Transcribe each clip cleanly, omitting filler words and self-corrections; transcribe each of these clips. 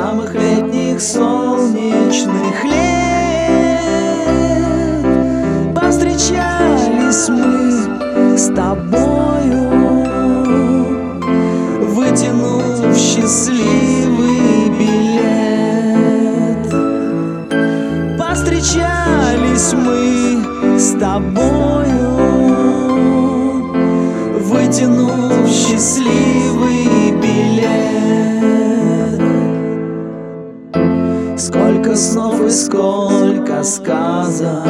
самых летних солнечных лет повстречались мы с тобою, вытянув счастливый билет. Повстречались мы с тобою, вытянув счастливый билет. Сколько снов и сколько сказок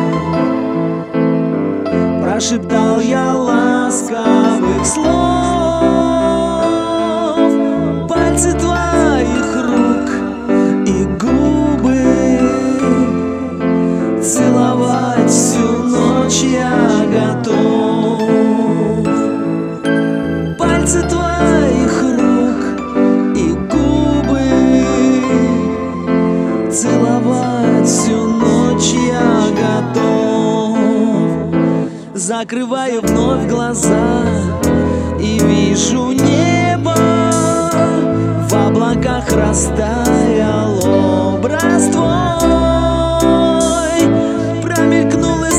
прошептал я ласковых слов. Пальцы твоих рук и губы целовать всю ночь я готов. Пальцы твоих рук и губы целовать всю ночь я готов. Закрываю вновь глаза и вижу небо. В облаках растаял образ твой. Промелькнул и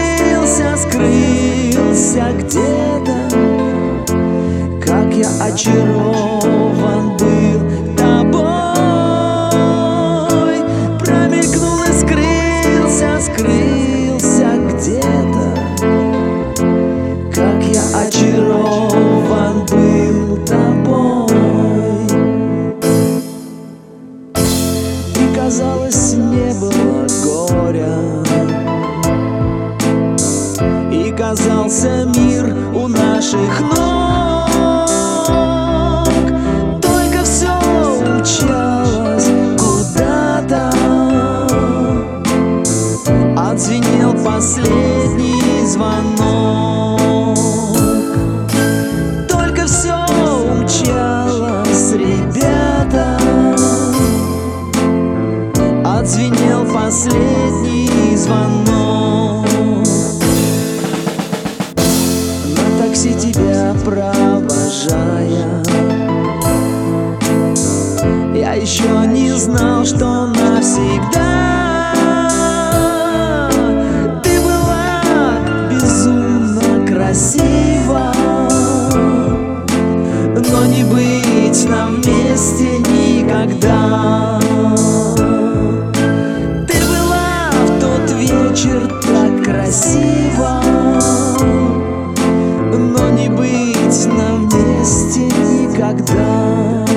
скрылся где-то. Как я очарован был тобой. Промелькнул и скрылся где-то. Как я очарован был тобой. И казалось, не было горя, и казался мир у наших ног. Только все умчалось куда-то. Отзвенел последний звонок. Только все умчалось, ребята. Отзвенел последний звонок. На такси тебя провожая, я еще не знал, что навсегда. Ты была безумно красива, но не быть нам вместе никогда. Ты была в тот вечер так красива, но не быть нам вместе никогда.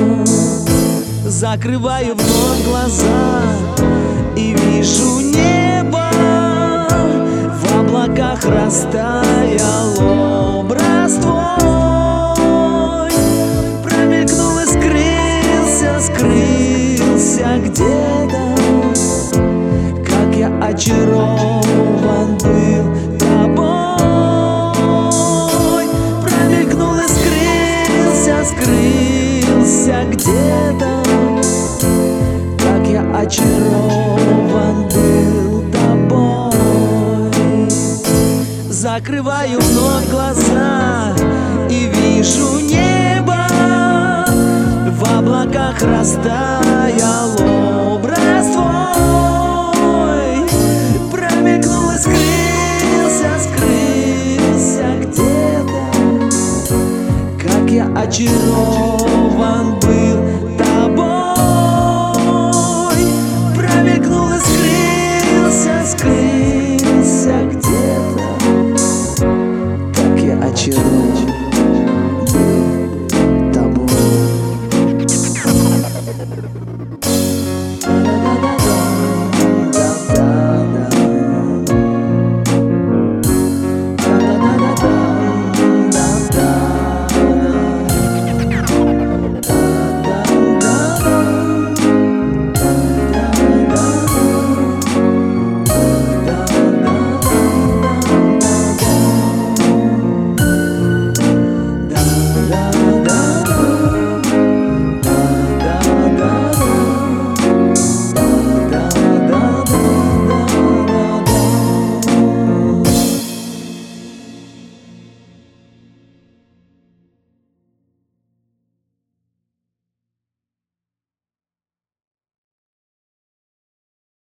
Закрываю вновь глаза и вижу небо. В облаках растаял образ твой. Промелькнул и скрылся где-то. Как я очарован был тобой. Промелькнул и скрылся где-то. Как я очарован был тобой. Закрываю вновь глаза и вижу небо. В облаках растаял образ твой. Промелькнул и скрылся где-то. Как я очарован был тобой. Промелькнул и скрылся где-то. Как я очарован был тобой.